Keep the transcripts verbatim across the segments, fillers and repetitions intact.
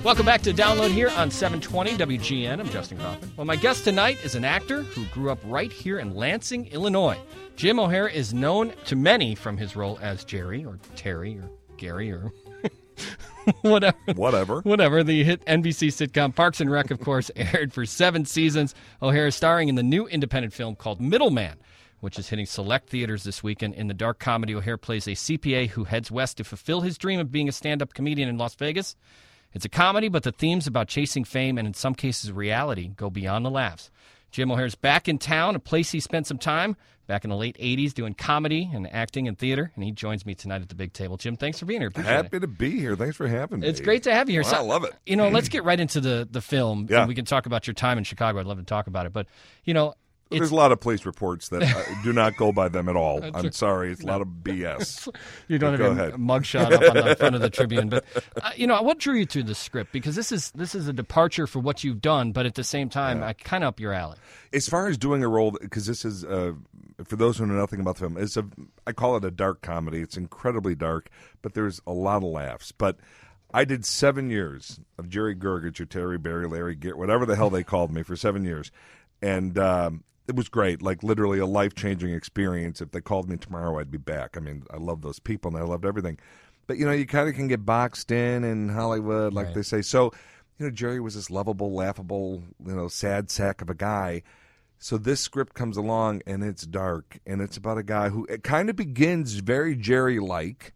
Welcome back to Download here on seven twenty W G N. I'm Justin Kaufman. Well, my guest tonight is an actor who grew up right here in Lansing, Illinois. Jim O'Heir is known to many from his role as Jerry or Terry or Gary or whatever. Whatever. Whatever. The hit N B C sitcom Parks and Rec, of course, aired for seven seasons. O'Heir is starring in the new independent film called Middleman, which is hitting select theaters this weekend. In the dark comedy, O'Heir plays a C P A who heads west to fulfill his dream of being a stand-up comedian in Las Vegas. It's a comedy, but the themes about chasing fame and, in some cases, reality go beyond the laughs. Jim O'Heir's back in town, a place he spent some time back in the late eighties doing comedy and acting and theater, and he joins me tonight at the big table. Jim, thanks for being here. Appreciate Happy it. to be here. Thanks for having me. It's great to have you here. Well, So, I love it. You know, let's get right into the, the film, Yeah. and we can talk about your time in Chicago. I'd love to talk about it. But, you know, it's, There's a lot of police reports that uh, do not go by them at all. I'm sorry. It's a lot of B S. you don't But have go a ahead. mugshot up on the front of the Tribune. But, uh, you know, what drew you to the script? Because this is this is a departure for what you've done, but at the same time, Yeah. I kind of up your alley. As far as doing a role, because this is, uh, for those who know nothing about the film, it's a, I call it a dark comedy. It's incredibly dark, but there's a lot of laughs. But I did seven years of Jerry Gergich or Terry Barry, Larry Garrett, whatever the hell they called me for seven years. And um, it was great, like literally a life-changing experience. If they called me tomorrow, I'd be back. I mean, I love those people, and I loved everything. But, you know, you kind of can get boxed in in Hollywood, like Right. they say. So, you know, Jerry was this lovable, laughable, you know, sad sack of a guy. So this script comes along, and it's dark, and it's about a guy who it kind of begins very Jerry-like,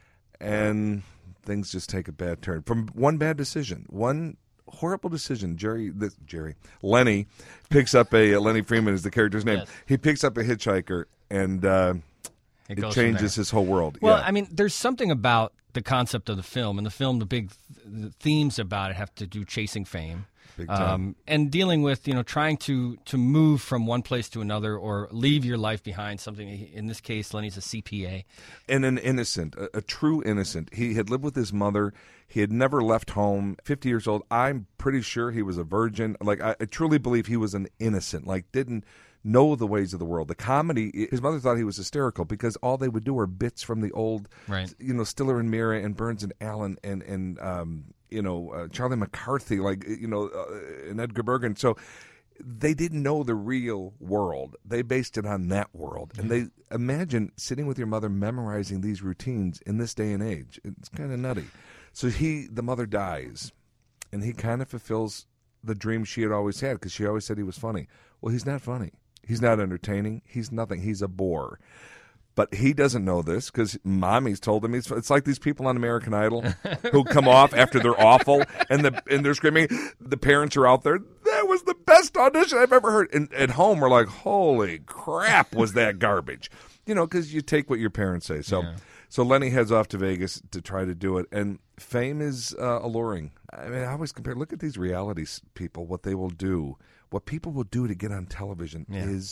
and things just take a bad turn from one bad decision, one horrible decision. Jerry, this, Jerry, Lenny picks up a Lenny Freeman is the character's name. Yes. He picks up a hitchhiker, and uh, It, it goes from changes there. his whole world. Well, yeah. I mean, there's something about the concept of the film. In the film, the big th- the themes about it have to do chasing fame. Big time. Um, and dealing with, you know, trying to, to move from one place to another or leave your life behind. Something, in this case, Lenny's a C P A. And an innocent, a, a true innocent. He had lived with his mother. He had never left home. fifty years old. I'm pretty sure he was a virgin. Like, I, I truly believe he was an innocent. Like, didn't know the ways of the world. The comedy, his mother thought he was hysterical because all they would do are bits from the old, Right. you know, Stiller and Meara and Burns and Allen and, and um, you know, uh, Charlie McCarthy, like, you know, uh, and Edgar Bergen. So they didn't know the real world. They based it on that world. And they imagine sitting with your mother memorizing these routines in this day and age. It's kind of nutty. So he, the mother dies, and he kind of fulfills the dream she had always had because she always said he was funny. Well, he's not funny. He's not entertaining. He's nothing. He's a bore. But he doesn't know this because mommy's told him. He's, it's like these people on American Idol who come off after they're awful and the and they're screaming. The parents are out there. That was the best audition I've ever heard. And at home, we're like, holy crap, was that garbage? You know, because you take what your parents say. So, Yeah. so Lenny heads off to Vegas to try to do it. And fame is uh, alluring. I mean, I always compare. Look at these reality s- people, what they will do. What people will do to get on television Yeah. is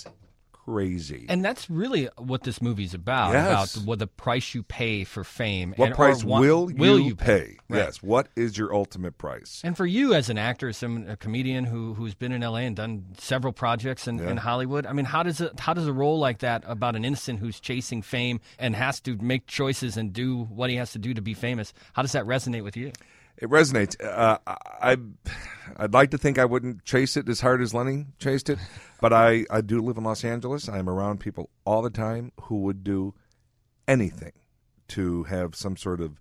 crazy. And that's really what this movie's about, Yes. about what the price you pay for fame. What and, price or want- will, will you, you pay? Right. Yes. What is your ultimate price? And for you as an actor, some a comedian who who's been in L A and done several projects in, Yeah. in Hollywood, I mean, how does it how does a role like that about an innocent who's chasing fame and has to make choices and do what he has to do to be famous? How does that resonate with you? It resonates. Uh, I, I'd like to think I wouldn't chase it as hard as Lenny chased it, but I, I do live in Los Angeles. I'm around people all the time who would do anything to have some sort of,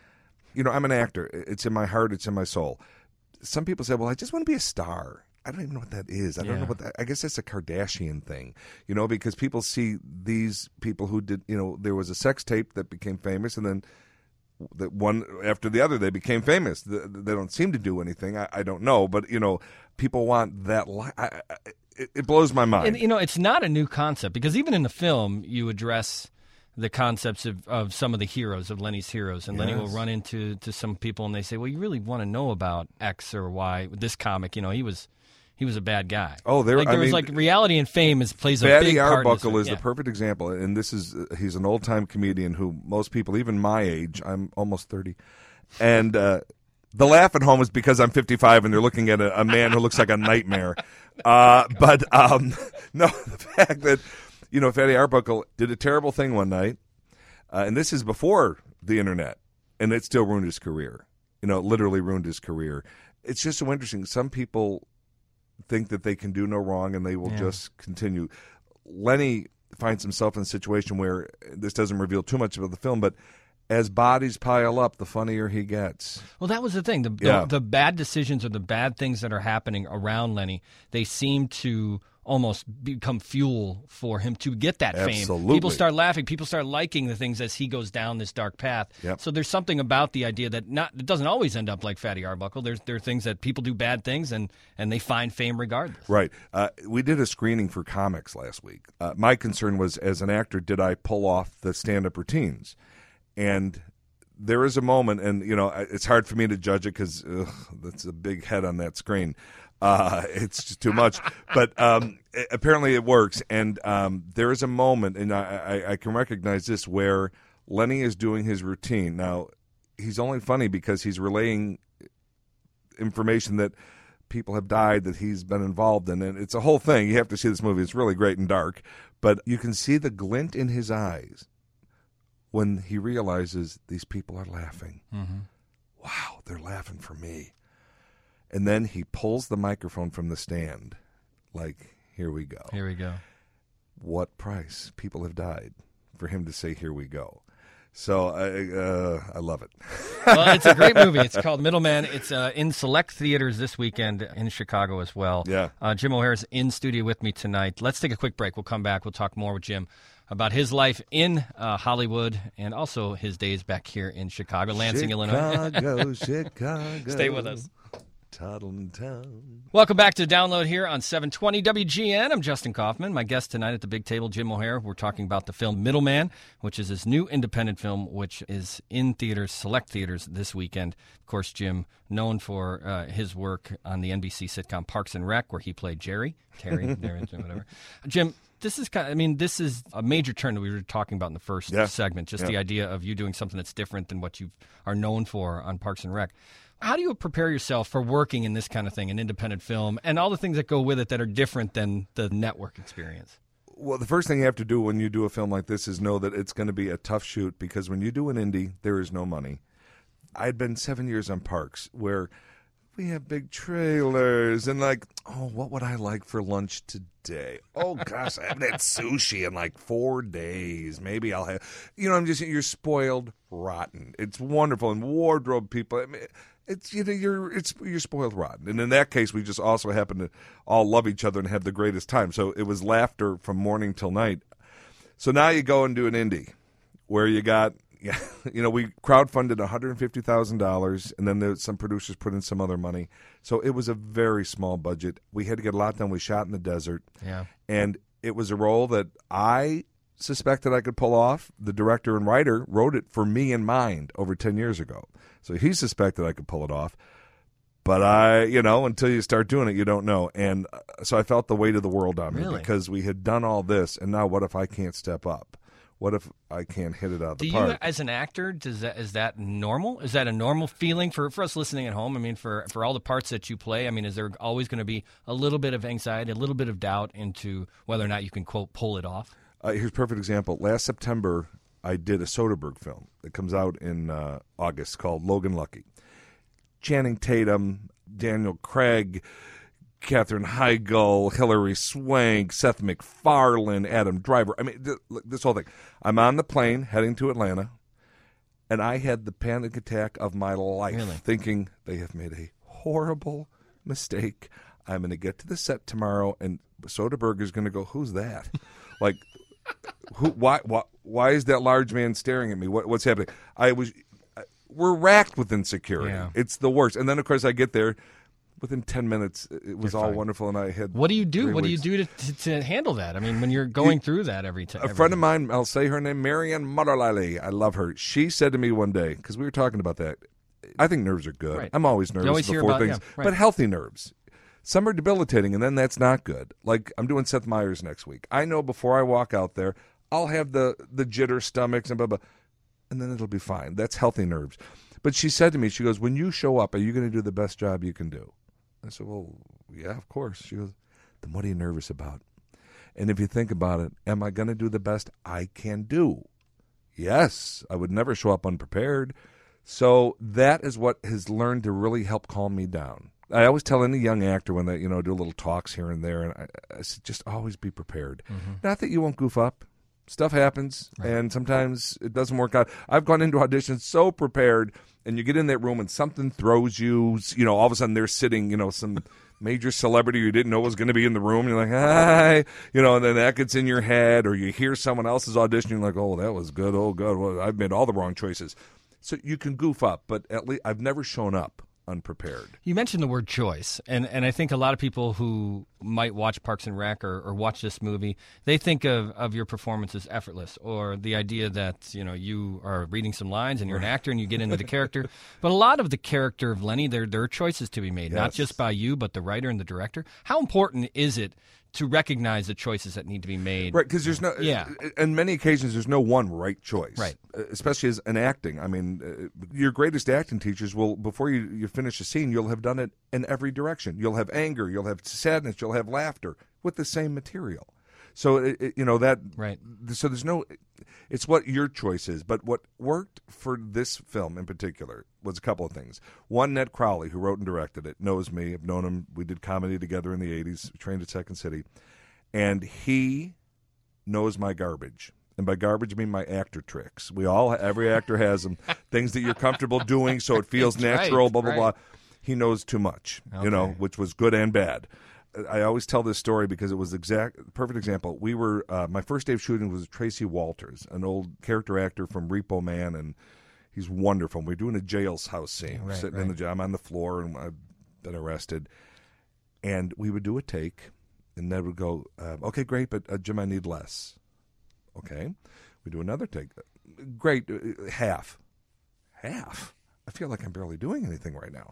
you know, I'm an actor. It's in my heart. It's in my soul. Some people say, well, I just want to be a star. I don't even know what that is. I don't Yeah. know what that, I guess that's a Kardashian thing, you know, because people see these people who did, you know, there was a sex tape that became famous and then that one after the other they became famous. The, they don't seem to do anything. I, I don't know, but you know, people want that. Li- I, I, it, it blows my mind. And you know, it's not a new concept because even in the film, you address the concepts of, of some of the heroes, of Lenny's heroes. And Lenny will Yes. run into to some people and they say, well, you really want to know about X or Y. This comic, you know, he was he was a bad guy. Oh, there- like, there I was mean, like reality and fame is plays a Fatty big part in this Arbuckle film. is Yeah. the perfect example, and this is uh, he's an old time comedian who most people, even my age, I'm almost thirty, and uh, the laugh at home is because I'm fifty-five and they're looking at a, a man who looks like a nightmare. Uh, but um, no, the fact that you know Fatty Arbuckle did a terrible thing one night, uh, and this is before the internet, and it still ruined his career. You know, it literally ruined his career. It's just so interesting. Some people think that they can do no wrong and they will Yeah. just continue. Lenny finds himself in a situation where this doesn't reveal too much about the film, but as bodies pile up, the funnier he gets. Well, that was the thing. The, Yeah. the the bad decisions or the bad things that are happening around Lenny, they seem to almost become fuel for him to get that fame. Absolutely. People start laughing. People start liking the things as he goes down this dark path. Yep. So there's something about the idea that not it doesn't always end up like Fatty Arbuckle. There's there are things that people do bad things and and they find fame regardless. Right. Uh, we did a screening for comics last week. Uh, my concern was, as an actor, did I pull off the stand-up routines? And there is a moment, and you know, it's hard for me to judge it because that's a big head on that screen. Uh, it's just too much. But um, apparently it works. And um, there is a moment, and I, I, I can recognize this, where Lenny is doing his routine. Now, he's only funny because he's relaying information that people have died that he's been involved in. And it's a whole thing. You have to see this movie. It's really great and dark. But you can see the glint in his eyes when he realizes these people are laughing. Mm-hmm. Wow, they're laughing for me. And then he pulls the microphone from the stand. Like, here we go. Here we go. What price? People have died for him to say, here we go. So I, uh, I love it. Well, it's a great movie. It's called Middleman. It's uh, in select theaters this weekend in Chicago as well. Yeah. Uh, Jim O'Heir's in studio with me tonight. Let's take a quick break. We'll come back. We'll talk more with Jim about his life in uh, Hollywood and also his days back here in Chicago, Lansing, Illinois. Chicago, Chicago. Stay with us. Toddling Town. Welcome back to Download here on seven twenty W G N. I'm Justin Kaufman. My guest tonight at the big table, Jim O'Heir. We're talking about the film Middleman, which is his new independent film, which is in theaters, select theaters this weekend. Of course, Jim, known for uh, his work on the N B C sitcom Parks and Rec, where he played Jerry, Terry, Terry, whatever. Jim, this is kind of, I mean, this is a major turn that we were talking about in the first Yeah. segment, just Yeah. the idea of you doing something that's different than what you are known for on Parks and Rec. How do you prepare yourself for working in this kind of thing, an independent film, and all the things that go with it that are different than the network experience? Well, the first thing you have to do when you do a film like this is know that it's going to be a tough shoot, because when you do an indie, there is no money. I'd been seven years on Parks where we have big trailers and like, oh, what would I like for lunch today? Oh, gosh, I haven't had sushi in like four days. Maybe I'll have, you know, I'm just, you're spoiled rotten. It's wonderful. And wardrobe people, I mean, it's, you know, you're, it's, you're spoiled rotten. And in that case, we just also happen to all love each other and have the greatest time. So it was laughter from morning till night. So now you go and do an indie where you got, yeah, you know, we crowdfunded one hundred fifty thousand dollars, and then there, some producers put in some other money. So it was a very small budget. We had to get a lot done. We shot in the desert. Yeah. And it was a role that I suspected I could pull off. The director and writer wrote it for me in mind over ten years ago. So he suspected I could pull it off. But I, you know, until you start doing it, you don't know. And so I felt the weight of the world on me, Really? because we had done all this, and now what if I can't step up? What if I can't hit it out of the Do park? you, as an actor, does that is that normal? Is that a normal feeling for, for us listening at home? I mean, for, for all the parts that you play, I mean, is there always going to be a little bit of anxiety, a little bit of doubt into whether or not you can, quote, pull it off? Uh, here's a perfect example. Last September, I did a Soderbergh film that comes out in uh, August called Logan Lucky. Channing Tatum, Daniel Craig, Katherine Heigl, Hilary Swank, Seth MacFarlane, Adam Driver. I mean, th- this whole thing. I'm on the plane heading to Atlanta, and I had the panic attack of my life, Really? thinking they have made a horrible mistake. I'm going to get to the set tomorrow, and Soderbergh is going to go, who's that? Like, who? Why, why? Why is that large man staring at me? What, what's happening? I was. We're racked with insecurity. Yeah. It's the worst. And then, of course, I get there. Within ten minutes, it was You're all fine. wonderful, and I had. What do you do? three What weeks. do you do to, to, to handle that? I mean, when you're going through that every time. A friend of mine, I'll say her name, Marianne Mutterlily. I love her. She said to me one day, because we were talking about that, I think nerves are good. Right. I'm always nervous always hear before about- things, yeah, right. but healthy nerves. Some are debilitating, and then that's not good. Like, I'm doing Seth Meyers next week. I know before I walk out there, I'll have the, the jitter stomachs and blah, blah, and then it'll be fine. That's healthy nerves. But she said to me, she goes, when you show up, are you going to do the best job you can do? I said, well, yeah, of course. She goes, then what are you nervous about? And if you think about it, am I going to do the best I can do? Yes. I would never show up unprepared. So that is what has learned to really help calm me down. I always tell any young actor when they, you know, do little talks here and there, and I, I said, just always be prepared. Mm-hmm. Not that you won't goof up. Stuff happens, right. And sometimes it doesn't work out. I've gone into auditions so prepared, and you get in that room and something throws you, you know, all of a sudden they're sitting, you know, some major celebrity you didn't know was going to be in the room. And you're like, hi, you know, and then that gets in your head, or you hear someone else's audition. You're like, oh, that was good. Oh, God, well, I've made all the wrong choices. So you can goof up, but at least I've never shown up unprepared. You mentioned the word choice, and, and I think a lot of people who might watch Parks and Rec or, or watch this movie, they think of, of your performance as effortless, or the idea that, you know, you are reading some lines and you're an actor and you get into the character. But a lot of the character of Lenny, there, there are choices to be made, yes. Not just by you, but the writer and the director. How important is it to recognize the choices that need to be made? Right, because there's no, yeah. in many occasions, there's no one right choice. Right. Especially as an acting. I mean, uh, your greatest acting teachers will, before you, you finish a scene, you'll have done it in every direction. You'll have anger, you'll have sadness, you'll have laughter with the same material. So, it, it, you know, that, right. So there's no, it's what your choice is. But what worked for this film in particular was a couple of things. One, Ned Crowley, who wrote and directed it, knows me. I've known him. We did comedy together in the eighties, trained at Second City. And he knows my garbage. And by garbage, I mean my actor tricks. We all, every actor has them, things that you're comfortable doing so it feels natural, right, blah, blah, right. blah. He knows too much, okay. You know, which was good and bad. I always tell this story because it was exact perfect example. We were uh, my first day of shooting was Tracy Walters, an old character actor from Repo Man, and he's wonderful. We're doing a jailhouse scene, right, sitting right. in the jail. I'm on the floor, and I've been arrested. And we would do a take, and Ned would go, uh, "Okay, great, but uh, Jim, I need less." Okay, we do another take. Great, uh, half, half. I feel like I'm barely doing anything right now.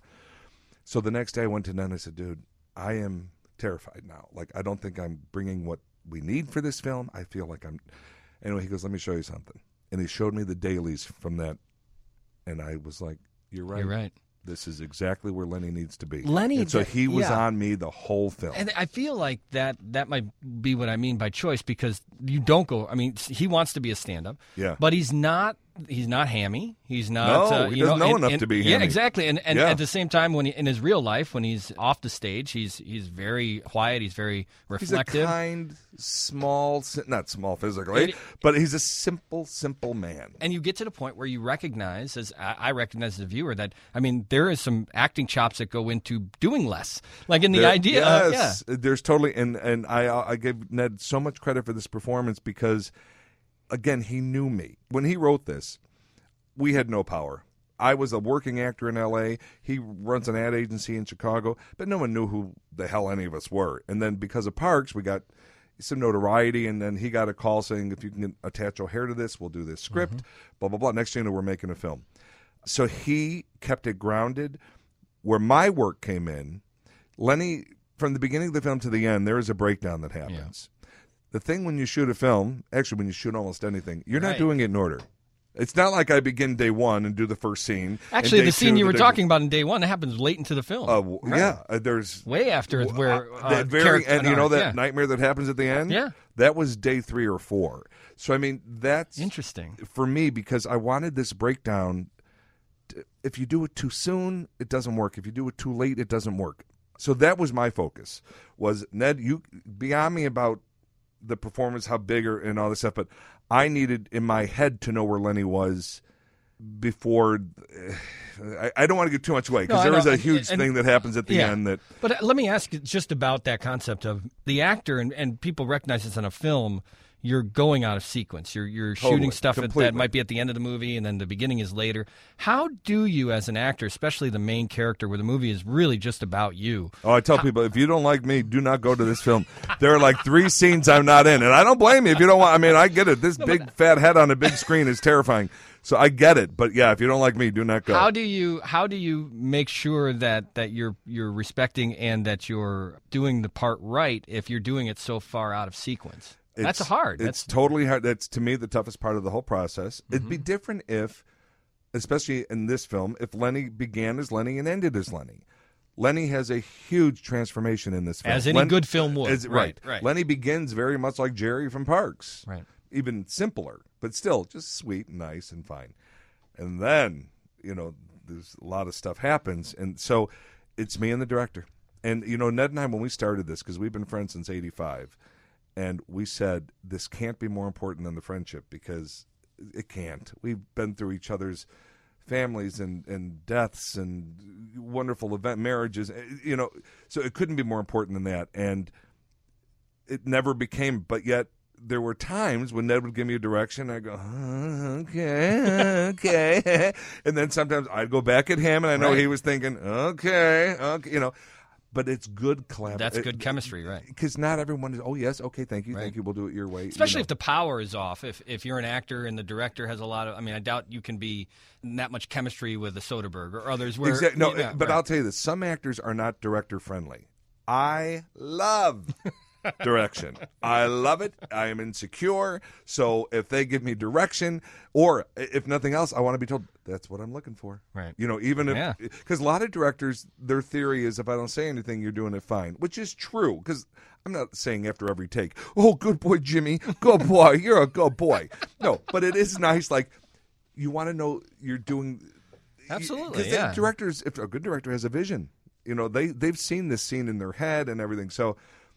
So the next day, I went to Ned and I said, "Dude, I am terrified now. Like, I don't think I'm bringing what we need for this film. I feel like I'm..." Anyway, he goes, "Let me show you something." And he showed me the dailies from that. And I was like, you're right. You're right. This is exactly where Lenny needs to be. Lenny, and so he was yeah. on me the whole film. And I feel like that that might be what I mean by choice, because you don't go, I mean, he wants to be a stand-up, yeah. but he's not He's not hammy. He's not. No, uh, he you doesn't know, know and, enough and, to be hammy. Yeah, exactly. And and yeah. at the same time, when he, in his real life, when he's off the stage, he's he's very quiet. He's very reflective. He's a kind, small, not small physically, and, but he's a simple, simple man. And you get to the point where you recognize, as I recognize as a viewer, that I mean, there is some acting chops that go into doing less. Like in the there, idea, yes, of, yeah, there's totally. And and I I give Ned so much credit for this performance because, again, he knew me when he wrote this. We had no power. I was a working actor in L A. He runs an ad agency in Chicago, but no one knew who the hell any of us were. And then because of Parks, we got some notoriety, and then he got a call saying, if you can attach O'Hare to this, we'll do this script, mm-hmm. blah, blah, blah. Next thing you know, we're making a film. So he kept it grounded. Where my work came in, Lenny, from the beginning of the film to the end, there is a breakdown that happens. Yeah. The thing when you shoot a film, actually when you shoot almost anything, you're right. not doing it in order. It's not like I begin day one and do the first scene. Actually, the scene two, you were day... talking about in day one, that happens late into the film. Uh, right. Yeah, uh, there's way after where uh, that very end. You know that yeah. nightmare that happens at the end. Yeah, that was day three or four. So I mean, that's interesting for me because I wanted this breakdown. If you do it too soon, it doesn't work. If you do it too late, it doesn't work. So that was my focus. Was Ned, you beyond me about the performance, how big or, and all this stuff, but I needed in my head to know where Lenny was before. I, I don't want to give too much away because no, there is a and, huge and, thing that happens at the yeah. end. That. But uh, let me ask you just about that concept of the actor, and, and people recognize this in a film. You're going out of sequence. You're you're Totally, shooting stuff completely. that might be at the end of the movie, and then the beginning is later. How do you, as an actor, especially the main character, where the movie is really just about you? Oh, I tell how, people, if you don't like me, do not go to this film. There are like three scenes I'm not in, and I don't blame you if you don't want. I mean, I get it. This no, big fat head on a big screen is terrifying, so I get it. But yeah, if you don't like me, do not go. How do you how do you make sure that, that you're you're respecting and that you're doing the part right if you're doing it so far out of sequence? It's, That's hard. It's That's totally hard. That's, to me, the toughest part of the whole process. Mm-hmm. It'd be different if, especially in this film, if Lenny began as Lenny and ended as Lenny. Lenny has a huge transformation in this film. As any Len, good film would. As, right, right, right. Lenny begins very much like Jerry from Parks. Right. Even simpler, but still just sweet and nice and fine. And then you know, there's a lot of stuff happens. And so it's me and the director. And, you know, Ned and I, when we started this, because we've been friends since eighty-five, and we said this can't be more important than the friendship, because it can't. We've been through each other's families and, and deaths and wonderful event marriages, you know, so it couldn't be more important than that. And it never became, but yet there were times when Ned would give me a direction, I go, oh, okay, okay. And then sometimes I'd go back at him, and I know right. he was thinking, okay, okay, you know. But it's good collaboration. That's good chemistry, right? Because not everyone is, oh, yes, okay, thank you, right. thank you, we'll do it your way. Especially you know. if the power is off. If if you're an actor and the director has a lot of, I mean, I doubt you can be in that much chemistry with a Soderbergh or others. Where, exactly. No, yeah, but right. I'll tell you this. Some actors are not director-friendly. I love direction. I love it. I am insecure. So if they give me direction, or if nothing else, I want to be told, that's what I'm looking for. Right. You know, even if, yeah. because a lot of directors, their theory is if I don't say anything, you're doing it fine, which is true. Because I'm not saying after every take, oh, good boy, Jimmy. Good boy. You're a good boy. No, but it is nice. Like, you want to know you're doing. Absolutely. Because yeah. directors, if a good director has a vision, you know, they, they've seen this scene in their head and everything. So,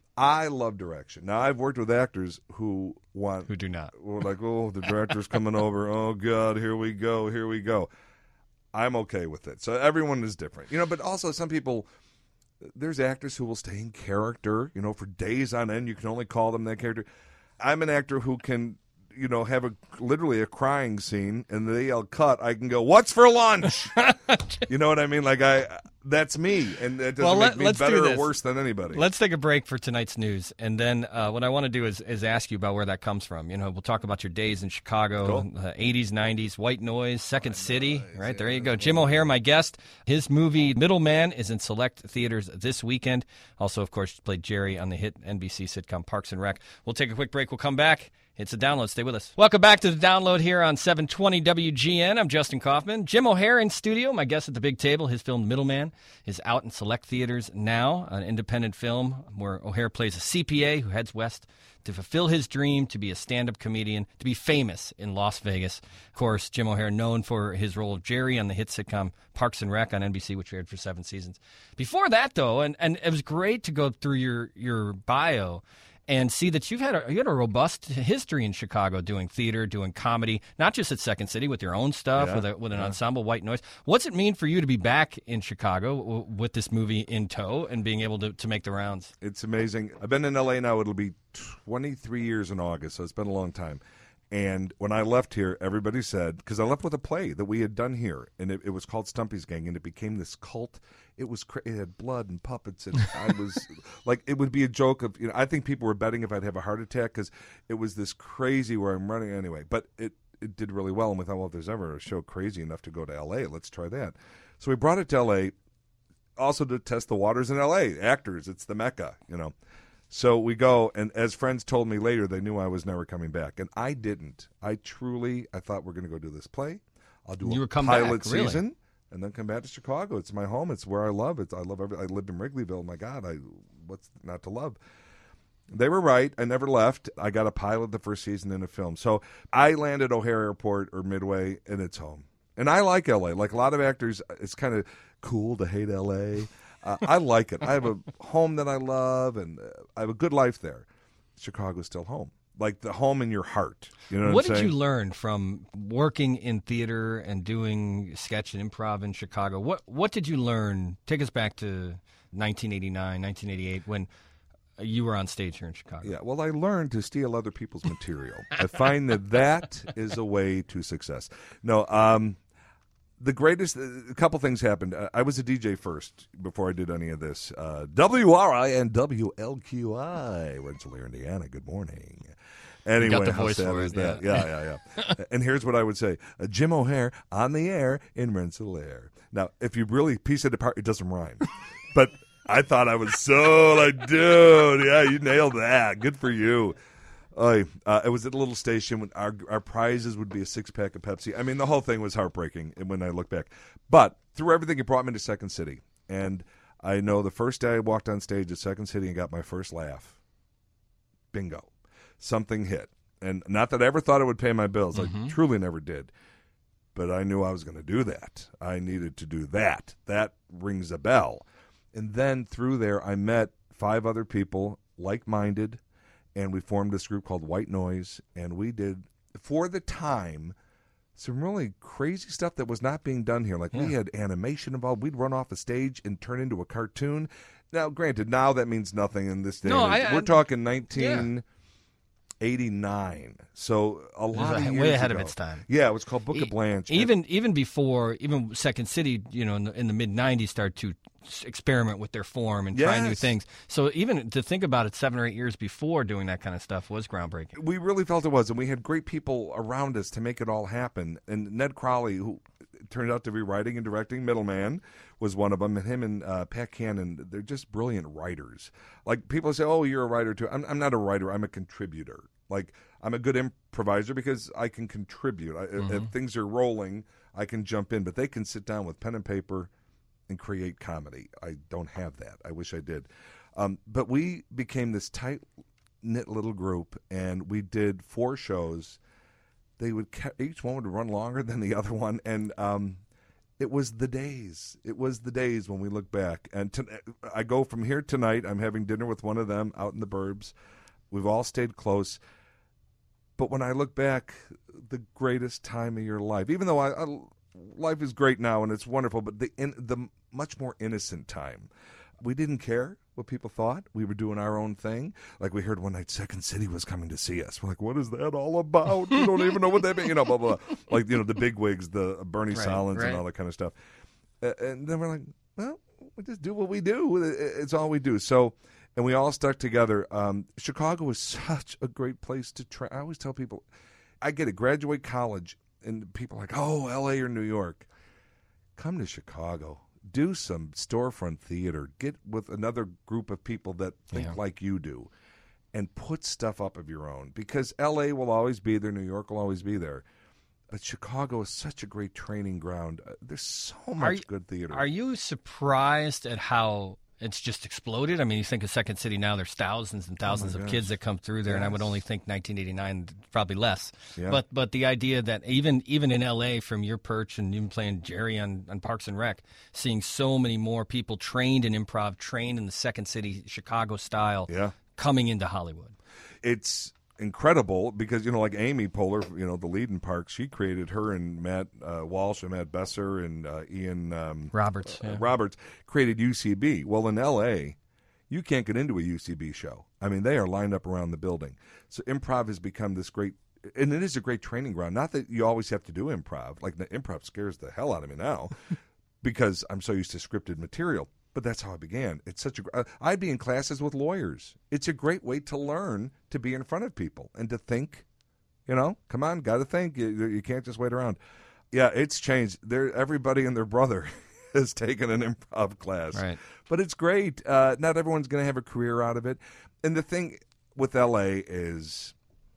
I love direction. Now, I've worked with actors who want... Who do not. Well, like, oh, the director's coming over. Oh, God, here we go, here we go. I'm okay with it. So everyone is different. You know, but also some people... There's actors who will stay in character, you know, for days on end. You can only call them that character. I'm an actor who can, you know, have a literally a crying scene, and they yell cut. I can go, what's for lunch? You know what I mean? Like, I... That's me, and it doesn't well, make let, me let's better do or this. worse than anybody. Let's take a break for tonight's news, and then uh, what I want to do is, is ask you about where that comes from. You know, we'll talk about your days in Chicago, cool. uh, eighties, nineties, White Noise, Second White City, Noise, right? yeah, There you go. Jim O'Heir, my guest. His movie Middleman is in select theaters this weekend. Also, of course, played Jerry on the hit N B C sitcom Parks and Rec. We'll take a quick break. We'll come back. It's a download. Stay with us. Welcome back to the download here on seven twenty W G N. I'm Justin Kaufman. Jim O'Heir in studio, my guest at the big table. His film Middleman is out in select theaters now, an independent film where O'Heir plays a C P A who heads west to fulfill his dream to be a stand-up comedian, to be famous in Las Vegas. Of course, Jim O'Heir known for his role of Jerry on the hit sitcom Parks and Rec on N B C, which aired for seven seasons. Before that, though, and, and it was great to go through your, your bio and see that you've had a, you had a robust history in Chicago doing theater, doing comedy, not just at Second City with your own stuff, yeah, with, a, with an yeah. ensemble, White Noise. What's it mean for you to be back in Chicago w- with this movie in tow and being able to, to make the rounds? It's amazing. I've been in L A now. It'll be twenty-three years in August, so it's been a long time. And when I left here, everybody said, because I left with a play that we had done here, and it, it was called Stumpy's Gang, and it became this cult. It was cra- it had blood and puppets, and I was like, it would be a joke of, you know, I think people were betting if I'd have a heart attack because it was this crazy where I'm running anyway. But it, it did really well, and we thought, well, if there's ever a show crazy enough to go to L A, let's try that. So we brought it to L A, also to test the waters in L A. Actors, it's the Mecca, you know. So we go, and as friends told me later, they knew I was never coming back, and I didn't. I truly, I thought we're going to go do this play. I'll do You a would come pilot back, really? season, and then come back to Chicago. It's my home. It's where I love. It's I love. Every, I lived in Wrigleyville. My God, I what's not to love? They were right. I never left. I got a pilot the first season in a film. So I landed O'Hare Airport or Midway, and it's home. And I like L A. Like a lot of actors, it's kind of cool to hate L A. Uh, I like it. I have a home that I love, and uh, I have a good life there. Chicago's still home. Like the home in your heart. You know what, What I'm did saying? you learn from working in theater and doing sketch and improv in Chicago? What What did you learn? Take us back to nineteen eighty-nine, nineteen eighty-eight, when you were on stage here in Chicago. Yeah, well, I learned to steal other people's material. I find that that is a way to success. No, um, the greatest, a couple things happened. Uh, I was a D J first before I did any of this. Uh, W R I and W L Q I, Rensselaer, Indiana. Good morning. Anyway, got the how voice sad for is it, that? yeah. Yeah, yeah, yeah. And here's what I would say. Uh, Jim O'Heir on the air in Rensselaer. Now, if you really piece it apart, it doesn't rhyme. But I thought I was so like, dude, yeah, you nailed that. Good for you. Uh, uh, it was at a little station when our our prizes would be a six pack of Pepsi. I mean, the whole thing was heartbreaking when I look back. But through everything, it brought me to Second City, and I know the first day I walked on stage at Second City and got my first laugh. Bingo, something hit, and not that I ever thought it would pay my bills. Mm-hmm. I truly never did. but I knew I was going to do that. I needed to do that. That rings a bell. And then through there, I met five other people, like-minded, and we formed this group called White Noise, and we did, for the time, some really crazy stuff that was not being done here. Like, yeah. we had animation involved. We'd run off a stage and turn into a cartoon. Now, granted, now that means nothing in this day. No, I, We're I, talking nineteen eighty-nine. Yeah. So a lot of years way ahead ago. of its time. Yeah, it was called Book of Blanche. Even even before, even Second City, you know, in the, in the mid nineties, started to experiment with their form and try yes. new things. So even to think about it, seven or eight years before doing that kind of stuff was groundbreaking. We really felt it was, and we had great people around us to make it all happen. And Ned Crowley, who turned out to be writing and directing Middleman, was one of them. And him and uh, Pat Cannon, they're just brilliant writers. Like, people say, oh, you're a writer too. I'm, I'm not a writer. I'm a contributor. Like, I'm a good improviser because I can contribute. I, mm-hmm. If things are rolling, I can jump in. But they can sit down with pen and paper and create comedy. I don't have that. I wish I did. Um, but we became this tight-knit little group, and we did four shows. They would each one would run longer than the other one, and um, it was the days. It was the days when we look back. And to, I go from here tonight. I'm having dinner with one of them out in the burbs. We've all stayed close. But when I look back, the greatest time of your life, even though I, I, life is great now and it's wonderful, but the in, the much more innocent time. We didn't care what people thought. We were doing our own thing. Like, we heard one night Second City was coming to see us. We're like, what is that all about? We don't even know what that means. You know, blah, blah, blah. Like, you know, the big wigs, the Bernie right, Solins right. and all that kind of stuff. Uh, and then we're like, well, we just do what we do. It's all we do. So, and we all stuck together. Um, Chicago is such a great place to try. I always tell people, I get it, graduate college, and people are like, oh, L A or New York. Come to Chicago. Do some storefront theater. Get with another group of people that think yeah. like you do, and put stuff up of your own. Because L A will always be there. New York will always be there. But Chicago is such a great training ground. Uh, there's so much you, good theater. Are you surprised at how it's just exploded? I mean, you think of Second City now, there's thousands and thousands oh of gosh. kids that come through there, yes. and I would only think nineteen eighty-nine, probably less. Yeah. But but the idea that even even in L A, from your perch and even playing Jerry on, on Parks and Rec, seeing so many more people trained in improv, trained in the Second City Chicago style, yeah. coming into Hollywood. It's incredible because, you know, like Amy Poehler, you know, the lead in Parks, she created her and Matt uh, Walsh and Matt Besser and uh, Ian um, Roberts. uh, Yeah. Roberts created U C B. Well, in L A, you can't get into a U C B show. I mean, they are lined up around the building. So improv has become this great, and it is a great training ground. Not that you always have to do improv. Like, the improv scares the hell out of me now because I'm so used to scripted material. But that's how I began. It's such a. Uh, I'd be in classes with lawyers. It's a great way to learn to be in front of people and to think. You know, come on, got to think. You, you can't just wait around. Yeah, it's changed. There, everybody and their brother has taken an improv class. Right. But it's great. Uh, not everyone's going to have a career out of it. And the thing with L A is,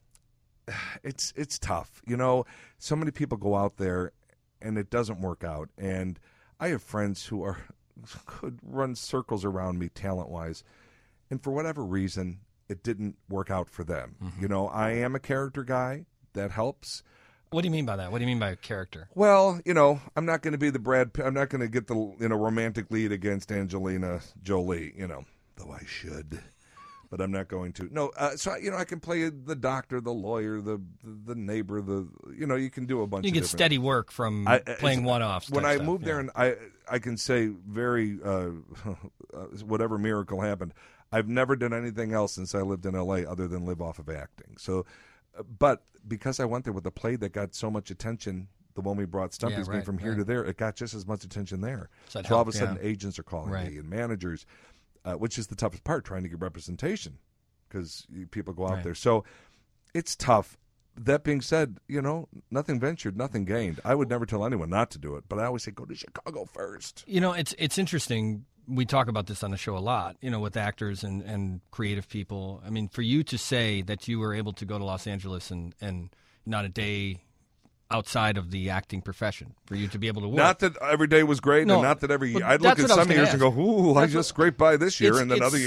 it's it's tough. You know, so many people go out there, and it doesn't work out. And I have friends who are. Could run circles around me talent-wise, and for whatever reason, it didn't work out for them. Mm-hmm. You know, I am a character guy. That helps. What do you mean by that? What do you mean by character? Well, you know, I'm not going to be the Brad. I'm not going to get the you know romantic lead against Angelina Jolie. You know, though I should, but I'm not going to. No, uh, so you know, I can play the doctor, the lawyer, the the, the neighbor. The you know, you can do a bunch. You of get different... steady work from I, playing one-offs. When I stuff, moved yeah. there, and I I can say very uh, whatever miracle happened. I've never done anything else since I lived in L A other than live off of acting. So, uh, but because I went there with a play that got so much attention, the one we brought, Stumpy's yeah, Game, right, from here right. to there, it got just as much attention there. So, so all of a helped, sudden, yeah. agents are calling right. me and managers, uh, which is the toughest part, trying to get representation because people go out right. there. So it's tough. That being said, you know, nothing ventured, nothing gained. I would never tell anyone not to do it, but I always say go to Chicago first. You know, it's it's interesting. We talk about this on the show a lot, you know, with actors and, and creative people. I mean, for you to say that you were able to go to Los Angeles and, and not a day outside of the acting profession, for you to be able to work. Not that every day was great, no, and not that every well, I'd look at some years ask. and go, ooh, that's I just scraped by this year, it's, and then it's, other years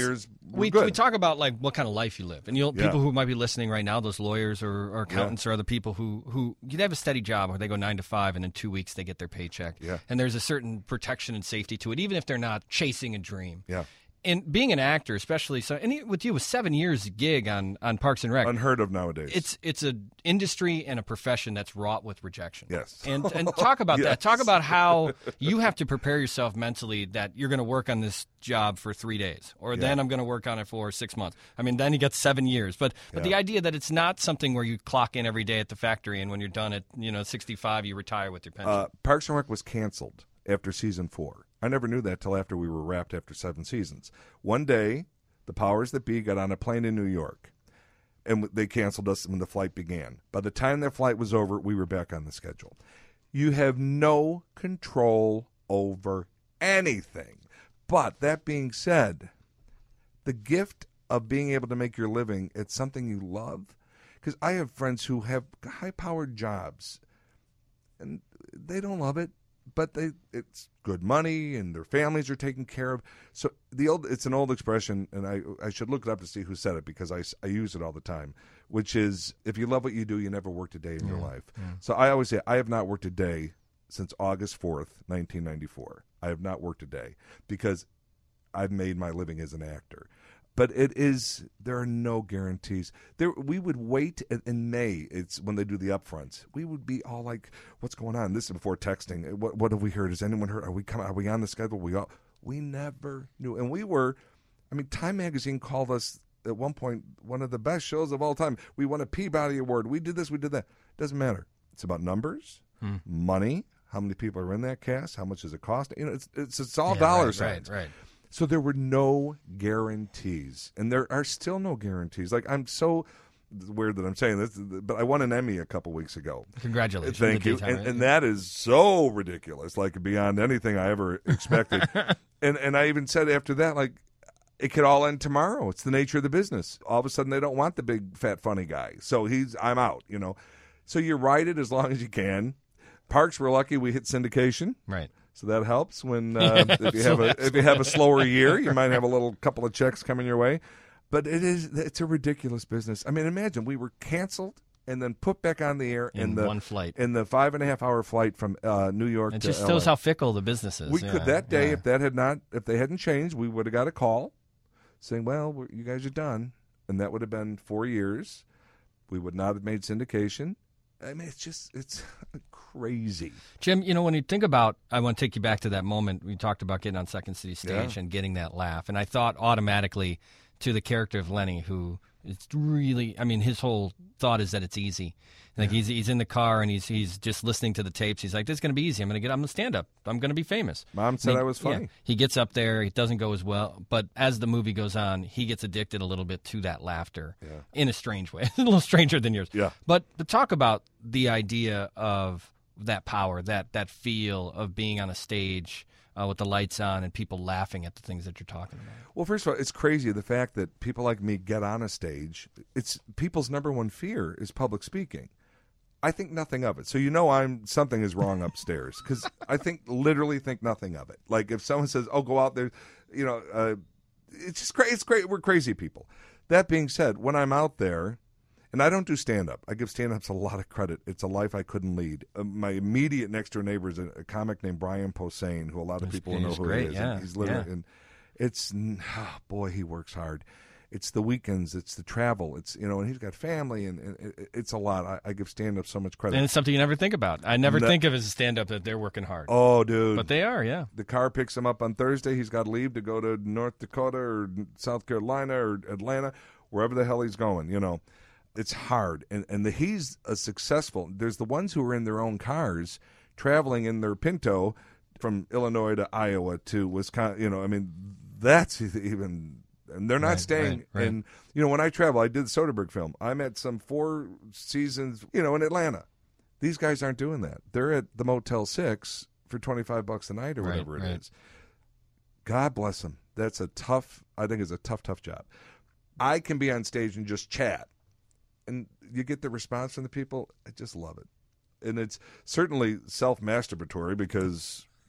we're we good. we talk about like what kind of life you live, and you know, Yeah. people who might be listening right now, those lawyers or, or accountants Yeah. or other people who who you have a steady job where they go nine to five, and in two weeks they get their paycheck. Yeah. And there's a certain protection and safety to it, even if they're not chasing a dream. Yeah. And being an actor, especially so, and with you, with seven years gig on, on Parks and Rec, Unheard of nowadays. it's it's an industry and a profession that's wrought with rejection. Yes. And and talk about Yes. that. Talk about how you have to prepare yourself mentally that you're going to work on this job for three days, or Yeah. then I'm going to work on it for six months. I mean, then you get seven years. But but Yeah. the idea that it's not something where you clock in every day at the factory, and when you're done at you know sixty-five, you retire with your pension. Uh, Parks and Rec was canceled after season four. I never knew that till after we were wrapped after seven seasons. One day, the powers that be got on a plane in New York, and they canceled us when the flight began. By the time that flight was over, we were back on the schedule. You have no control over anything. But that being said, the gift of being able to make your living at something you love, because I have friends who have high-powered jobs, and they don't love it, but they it's good money and their families are taken care of. So the old it's an old expression, and I I should look it up to see who said it because I, I use it all the time, which is if you love what you do, you never worked a day in your life. So I always say I have not worked a day since August fourth, nineteen ninety-four. I have not worked a day because I've made my living as an actor. But it is there are no guarantees. There we would wait in, in May. It's when they do the upfronts. We would be all like, "What's going on?" This is before texting. What what have we heard? Has anyone heard? Are we coming? Are we on the schedule? We all we never knew, and we were. I mean, Time Magazine called us at one point one of the best shows of all time. We won a Peabody Award. We did this. We did that. Doesn't matter. It's about numbers, Hmm. money. How many people are in that cast? How much does it cost? You know, it's it's, it's all Yeah, dollar right, signs. Right, right. So there were no guarantees, and there are still no guarantees. Like I'm so it's weird that I'm saying this, but I won an Emmy a couple weeks ago. Congratulations. Thank The you, daytime, and, right? and that is so ridiculous, like beyond anything I ever expected. and and I even said after that, like it could all end tomorrow. It's the nature of the business. All of a sudden, they don't want the big fat funny guy, so he's I'm out. You know, so you ride it as long as you can. Parks, we're lucky we hit syndication. Right. So that helps when uh, if you have a if you have a slower year, you might have a little couple of checks coming your way. But it is it's a ridiculous business. I mean, imagine we were canceled and then put back on the air In in the one flight. in the five and a half hour flight from uh, New York It to just L A. shows how fickle the business is. we yeah, could that day yeah. if that had not if they hadn't changed, we would have got a call saying, "Well, we're, you guys are done," and that would have been four years. We would not have made syndication. I mean, it's just it's crazy. Jim, you know, when you think about, I want to take you back to that moment we talked about getting on Second City Stage Yeah. and getting that laugh. And I thought automatically to the character of Lenny, who it's really, I mean, his whole thought is that it's easy. Like he's he's in the car and he's he's just listening to the tapes. He's like, this is going to be easy. I'm going to get on the stand-up. I'm going to be famous. Mom said And he- I was funny. yeah, he gets up there. It doesn't go as well. But as the movie goes on, he gets addicted a little bit to that laughter Yeah. in a strange way. a little stranger than yours. Yeah. But to talk about the idea of that power, that that feel of being on a stage uh, with the lights on and people laughing at the things that you're talking about. Well, first of all, it's crazy the fact that people like me get on a stage. It's people's number one fear is public speaking. I think nothing of it. So you know I'm something is wrong upstairs because I think literally think nothing of it. Like if someone says, "Oh, go out there," you know, uh, it's just crazy. It's great. We're crazy people. That being said, when I'm out there, and I don't do stand up. I give stand ups a lot of credit. It's a life I couldn't lead. Uh, my immediate next door neighbor is a, a comic named Brian Posehn, who a lot of He's- people know he's who great, he is. yeah, And he's literally, yeah. and it's oh, boy, he works hard. It's the weekends. It's the travel. It's you know, and he's got family, and, and it, it's a lot. I, I give stand up so much credit. And it's something you never think about. I never No. think of as a stand-up that they're working hard. oh, dude, But they are, yeah. the car picks him up on Thursday. He's got to leave to go to North Dakota or South Carolina or Atlanta, wherever the hell he's going. You know, it's hard, and and the, he's a successful. There's the ones who are in their own cars, traveling in their Pinto from Illinois to Iowa to Wisconsin. You know, I mean, that's even. And they're not Right, staying. right, right. And, you know, when I travel, I did the Soderbergh film. I'm at some four seasons, you know, in Atlanta. These guys aren't doing that. They're at the Motel six for twenty-five bucks a night or Right, whatever it is. right. God bless them. That's a tough, I think it's a tough, tough job. I can be on stage and just chat. And you get the response from the people. I just love it. And it's certainly self-masturbatory because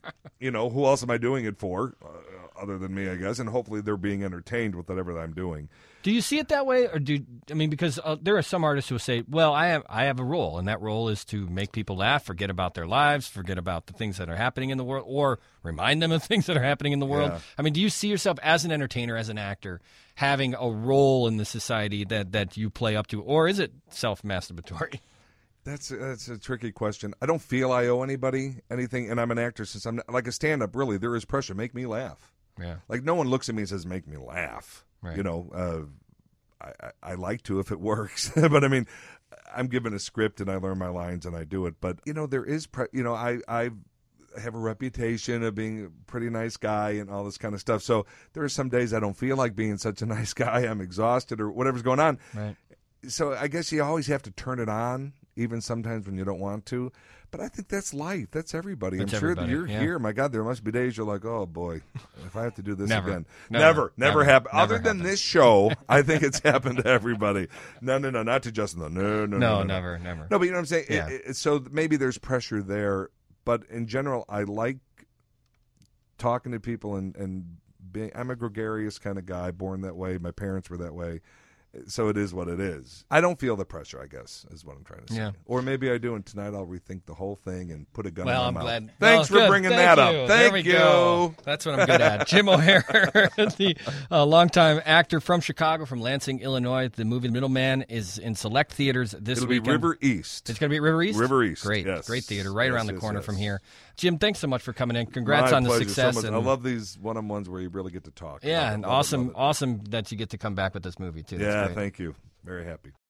you know, who else am I doing it for, uh, other than me, I guess? And hopefully they're being entertained with whatever I'm doing. Do you see it that way, or do I mean because uh, there are some artists who will say, "Well, I have I have a role, and that role is to make people laugh, forget about their lives, forget about the things that are happening in the world, or remind them of things that are happening in the world." Yeah. I mean, do you see yourself as an entertainer, as an actor, having a role in the society that, that you play up to, or is it self-masturbatory? That's that's a tricky question. I don't feel I owe anybody anything, and I'm an actor since I'm not, like a stand-up. Really, there is pressure. Make me laugh. Yeah. Like no one looks at me and says, "Make me laugh." Right. You know, uh, I, I I like to if it works, but I mean, I'm given a script and I learn my lines and I do it. But you know, there is, pre- you know, I I have a reputation of being a pretty nice guy and all this kind of stuff. So there are some days I don't feel like being such a nice guy. I'm exhausted or whatever's going on. Right. So I guess you always have to turn it on, even sometimes when you don't want to. But I think that's life. That's everybody. That's I'm sure everybody, that you're yeah. here. My God, there must be days you're like, oh, boy, if I have to do this Never. again. Never. Never. Never, Never. happened. Never Other than happened. this show, I think it's happened to everybody. No, no, no, not to Justin, though. No, no, no. No, no, no. never, never. No, but you know what I'm saying? It- Yeah. it- so maybe there's pressure there. But in general, I like talking to people and, and being, I'm a gregarious kind of guy, born that way. My parents were that way. So it is what it is. I don't feel the pressure, I guess, is what I'm trying to say. Yeah. Or maybe I do, and tonight I'll rethink the whole thing and put a gun Well, in I'm my mouth. glad. Thanks Well, for good. bringing Thank that you. up. There Thank we you. go. That's what I'm good at. Jim O'Heir, the uh, longtime actor from Chicago, from Lansing, Illinois. The movie The Middleman is in select theaters this It'll weekend. be River East. It's going to be at River East? River East, Great. yes. Great theater right Yes, around the yes, corner yes. from here. Jim, thanks so much for coming in. Congrats My on the pleasure. success. So much. and, I love these one-on-ones where you really get to talk. Yeah, Love it, and love it, awesome, love it. awesome that you get to come back with this movie, too. That's Yeah, great. thank you. Very happy.